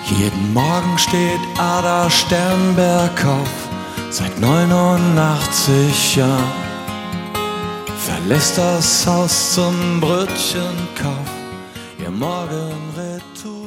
Jeden Morgen steht Ada Sternberg auf, seit 89 Jahren. Verlässt das Haus zum Brötchenkauf, ihr Morgenritual.